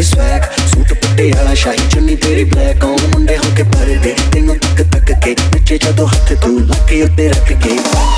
swag suit Patiala शाही चुन्नी तेरी black on मुंडे होके भर दे तेनू तक तक के नचे जदों हथ तू लके उत्ते रख के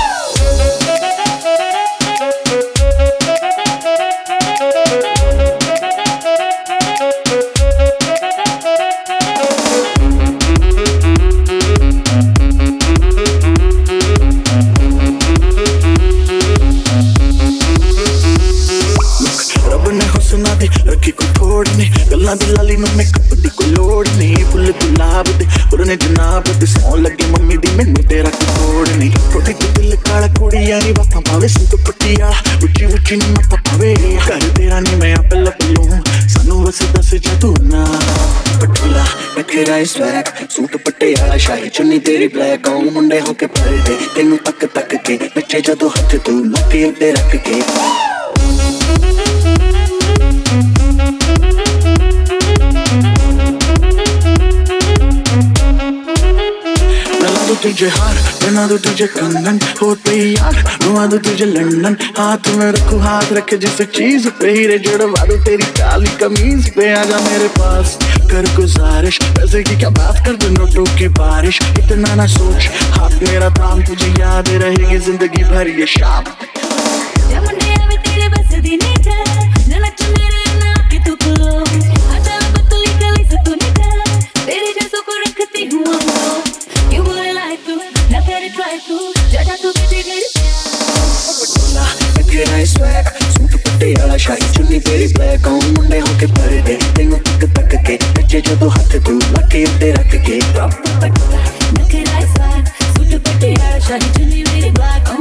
रखी कोई थोड़ नहीं गल्लां दी लाली नूं मेकअप दी कोई लोड़ नहीं फुल गुलाब दे पुरने जनाब दे सौं लगी मम्मी दी मैनू तेरा कोई तोड़ नहीं थोड़ी तू दिल काला कुड़िया नी बातां पावे सूट पटियाला उच्ची उच्ची नी मत पावे घर तेरा नी मैं आपे लब लूं सानू बस दस जा तू ना पटोला नखरा स्वैग सूट पटियाला शाही चुन्नी तेरी ब्लैक ऑन मुंडे होके भर दे तेनू तक तक के नचे जदों हथ तू लके उत्ते रख के तुझे हार बना दो तुझे कंगन होते यार घुमा दो तुझे लंदन हाथ में रखूं हाथ रखे जिस चीज पे हीरे जुड़वा दो तेरी काली कमीज पे आजा मेरे पास कर गुजारिश पैसे की क्या बात कर दो नोटों की बारिश इतना ना सोच हाथ मेरा थाम तुझे याद रहेगी जिंदगी भर ये शाम स्वैग सूट पटियाला शाही चुन्नी तेरी ब्लैक ऑन मुंडे होके भर दे तेनू तक तक के नचे जदों हथ तू लके उत्ते रख के नखरा स्वैग सूट पटियाला शाही चुन्नी तेरी ब्लैक ऑन